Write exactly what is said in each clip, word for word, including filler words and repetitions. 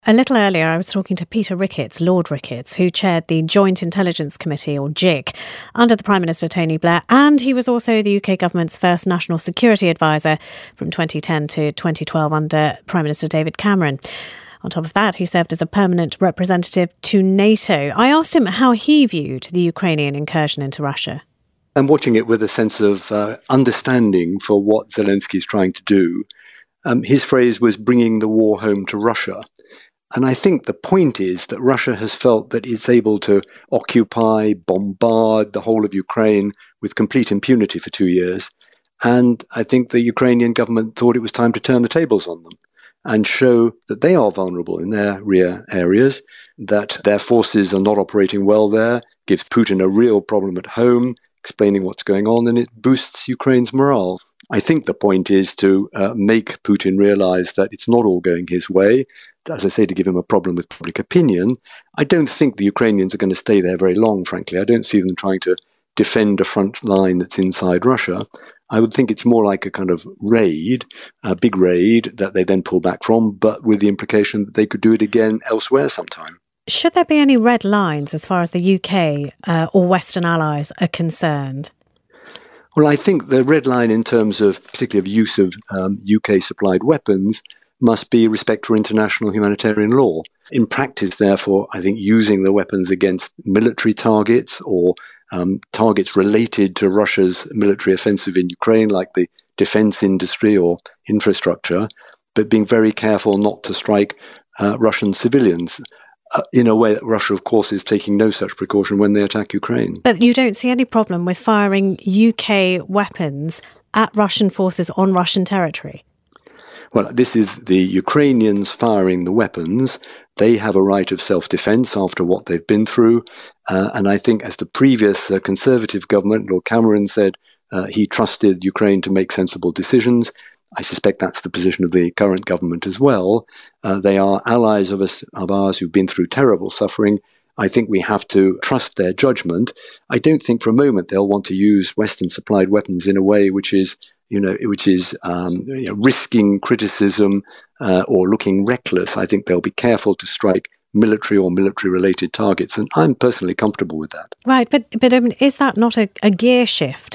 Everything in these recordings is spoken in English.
A little earlier, I was talking to Peter Ricketts, Lord Ricketts, who chaired the Joint Intelligence Committee, or J I C, under the Prime Minister Tony Blair, and he was also the U K government's first national security advisor from twenty ten to twenty twelve under Prime Minister David Cameron. On top of that, he served as a permanent representative to NATO. I asked him how he viewed the Ukrainian incursion into Russia. I'm watching it with a sense of uh, understanding for what Zelensky is trying to do. Um, his phrase was bringing the war home to Russia. And I think the point is that Russia has felt that it's able to occupy, bombard the whole of Ukraine with complete impunity for two years. And I think the Ukrainian government thought it was time to turn the tables on them and show that they are vulnerable in their rear areas, that their forces are not operating well there, gives Putin a real problem at home, explaining what's going on, and it boosts Ukraine's morale. I think the point is to uh, make Putin realize that it's not all going his way. As I say, to give him a problem with public opinion. I don't think the Ukrainians are going to stay there very long, frankly. I don't see them trying to defend a front line that's inside Russia. I would think it's more like a kind of raid, a big raid that they then pull back from, but with the implication that they could do it again elsewhere sometime. Should there be any red lines as far as the U K uh, or Western allies are concerned? Well, I think the red line in terms of, particularly of use of um, U K-supplied weapons, must be respect for international humanitarian law. In practice, therefore, I think using the weapons against military targets or um, targets related to Russia's military offensive in Ukraine, like the defense industry or infrastructure, but being very careful not to strike uh, Russian civilians. Uh, in a way that Russia, of course, is taking no such precaution when they attack Ukraine. But you don't see any problem with firing U K weapons at Russian forces on Russian territory? Well, this is the Ukrainians firing the weapons. They have a right of self-defense after what they've been through. Uh, and I think as the previous uh, Conservative government, Lord Cameron said uh, he trusted Ukraine to make sensible decisions. I suspect that's the position of the current government as well. Uh, they are allies of us, of ours who've been through terrible suffering. I think we have to trust their judgment. I don't think for a moment they'll want to use Western-supplied weapons in a way which is, you know, which is um, you know, risking criticism uh, or looking reckless. I think they'll be careful to strike military or military-related targets, and I'm personally comfortable with that. Right, but but um, is that not a, a gear shift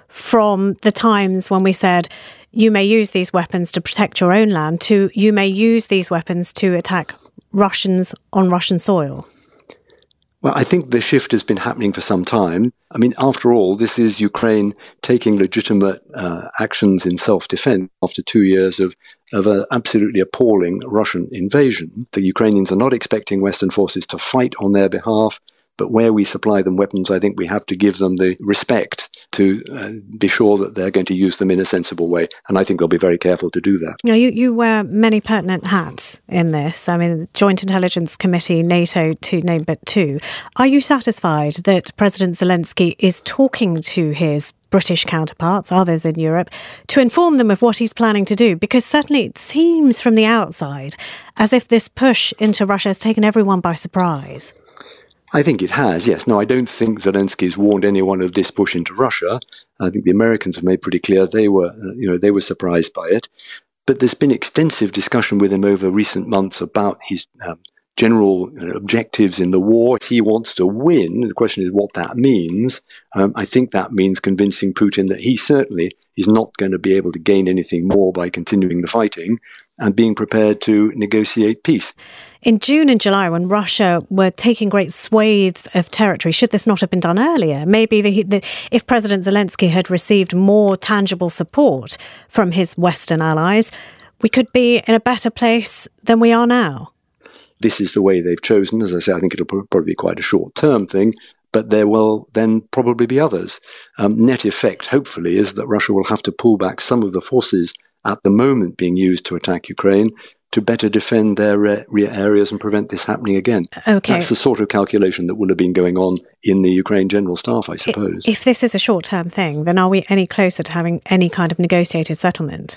from the times when we said you may use these weapons to protect your own land to you may use these weapons to attack Russians on Russian soil? Well, I think the shift has been happening for some time. I mean, after all, this is Ukraine taking legitimate uh, actions in self-defense after two years of, of an absolutely appalling Russian invasion. The Ukrainians are not expecting Western forces to fight on their behalf, but where we supply them weapons, I think we have to give them the respect to uh, be sure that they're going to use them in a sensible way. And I think they'll be very careful to do that. You know, you, you wear many pertinent hats in this. I mean, Joint Intelligence Committee, NATO, to name but two. Are you satisfied that President Zelensky is talking to his British counterparts, others in Europe, to inform them of what he's planning to do? Because certainly it seems from the outside as if this push into Russia has taken everyone by surprise. I think it has, yes. No, I don't think Zelensky's warned anyone of this push into Russia. I think the Americans have made pretty clear they were, uh, you know, they were surprised by it. But there's been extensive discussion with him over recent months about his um, general you know, objectives in the war. He wants to win. The question is what that means. Um, I think that means convincing Putin that he certainly is not going to be able to gain anything more by continuing the fighting and being prepared to negotiate peace. In June and July, when Russia were taking great swathes of territory, should this not have been done earlier? Maybe the, the, if President Zelensky had received more tangible support from his Western allies, we could be in a better place than we are now. This is the way they've chosen. As I say, I think it'll probably be quite a short-term thing, but there will then probably be others. Um, net effect, hopefully, is that Russia will have to pull back some of the forces at the moment being used to attack Ukraine to better defend their rear areas and prevent this happening again. Okay. That's the sort of calculation that will have been going on in the Ukraine General Staff, I suppose. If this is a short-term thing, then are we any closer to having any kind of negotiated settlement?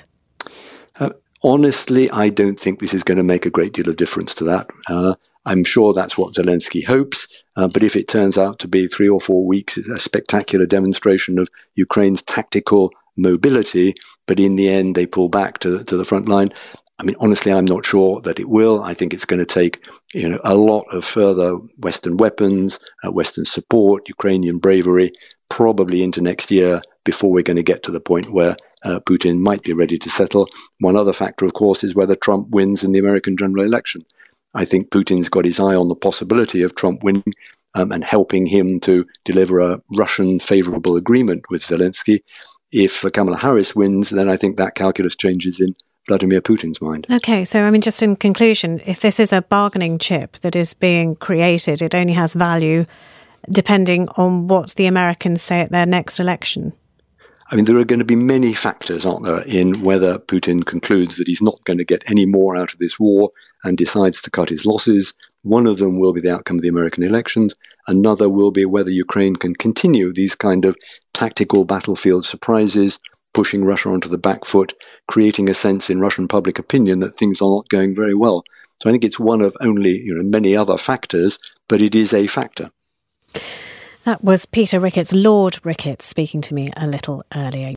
Uh, honestly, I don't think this is going to make a great deal of difference to that. Uh, I'm sure that's what Zelensky hopes, uh, but if it turns out to be three or four weeks, it's a spectacular demonstration of Ukraine's tactical mobility, but in the end they pull back to, to the front line, I mean, honestly, I'm not sure that it will. I think it's going to take, you know, a lot of further Western weapons, uh, Western support, Ukrainian bravery, probably into next year before we're going to get to the point where uh, Putin might be ready to settle. One other factor, of course, is whether Trump wins in the American general election. I think Putin's got his eye on the possibility of Trump winning um, and helping him to deliver a Russian favorable agreement with Zelensky. If uh, Kamala Harris wins, then I think that calculus changes in Vladimir Putin's mind. Okay, so I mean, just in conclusion, if this is a bargaining chip that is being created, it only has value depending on what the Americans say at their next election. I mean, there are going to be many factors, aren't there, in whether Putin concludes that he's not going to get any more out of this war and decides to cut his losses. One of them will be the outcome of the American elections. Another will be whether Ukraine can continue these kind of tactical battlefield surprises, pushing Russia onto the back foot, creating a sense in Russian public opinion that things are not going very well. So I think it's one of only, you know, many other factors, but it is a factor. That was Peter Ricketts, Lord Ricketts, speaking to me a little earlier.